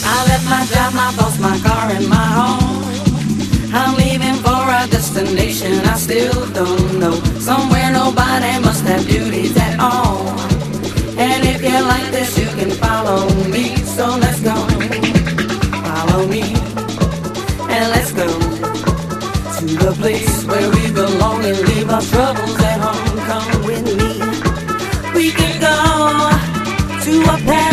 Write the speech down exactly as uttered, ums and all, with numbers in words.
I left my job, my boss, my car, and my home. I'm leaving for a destination I still don't know. Somewhere nobody must have duties at all. And if you like this, you can follow me. So let's go, follow me, and let's go to the place where we belong and leave our troubles at home. Come with me. We can go to a paradise